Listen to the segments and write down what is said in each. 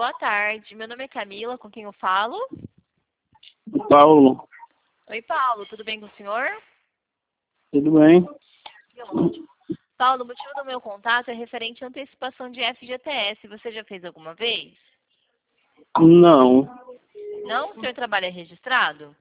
Boa tarde, meu nome é Camila, com quem eu falo? Paulo, Oi, Paulo, tudo bem com o senhor? tudo bem? Paulo, o motivo do meu contato é referente à antecipação de FGTS. Você já fez alguma vez? Não, Não? O senhor trabalha registrado?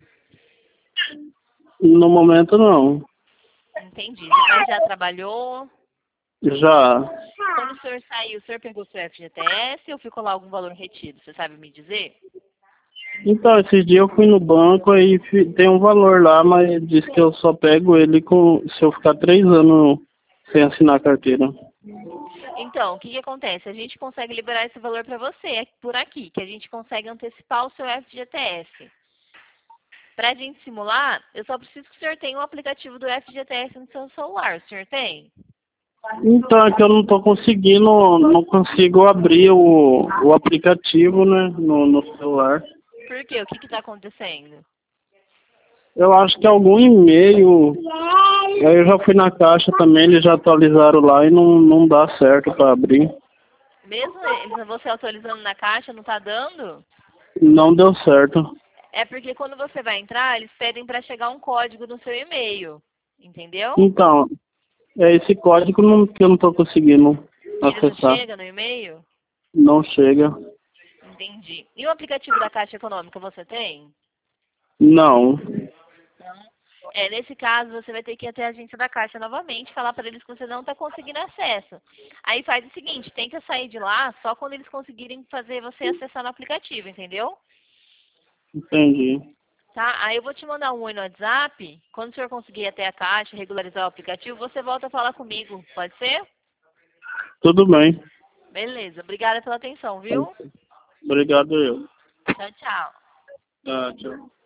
no momento não. Entendi. Mas já trabalhou? Já. Quando o senhor saiu, o senhor pegou seu FGTS ou ficou lá algum valor retido? Você sabe me dizer? Então, esses dias eu fui no banco aí tem um valor lá, mas diz que eu só pego ele se eu ficar 3 anos sem assinar a carteira. Então, o que acontece? A gente consegue liberar esse valor para você por aqui, que a gente consegue antecipar o seu FGTS. Para a gente simular, eu só preciso que o senhor tenha o aplicativo do FGTS no seu celular. O senhor tem? Então, é que eu não tô conseguindo, não consigo abrir o aplicativo, né, no celular. Por quê? O que está acontecendo? Eu acho que algum e-mail, aí eu já fui na caixa também, eles já atualizaram lá e não dá certo para abrir. Mesmo você atualizando na caixa, não está dando? Não deu certo. É porque quando você vai entrar, eles pedem para chegar um código no seu e-mail. Entendeu? Então, é esse código que eu não estou conseguindo Ele não acessar. chega no e-mail? Não chega. Entendi. E o aplicativo da Caixa Econômica você tem? Não. Não. Nesse caso, você vai ter que ir até a agência da Caixa novamente, falar para eles que você não está conseguindo acesso. Aí faz o seguinte, tenta sair de lá só quando eles conseguirem fazer você acessar no aplicativo, entendeu? Entendi. Tá? Aí eu vou te mandar um oi no WhatsApp. Quando o senhor conseguir ir até a Caixa, regularizar o aplicativo, você volta a falar comigo. Pode ser? Tudo bem. Beleza. Obrigada pela atenção, viu? Obrigado eu. Tchau, tchau. Tá, tchau.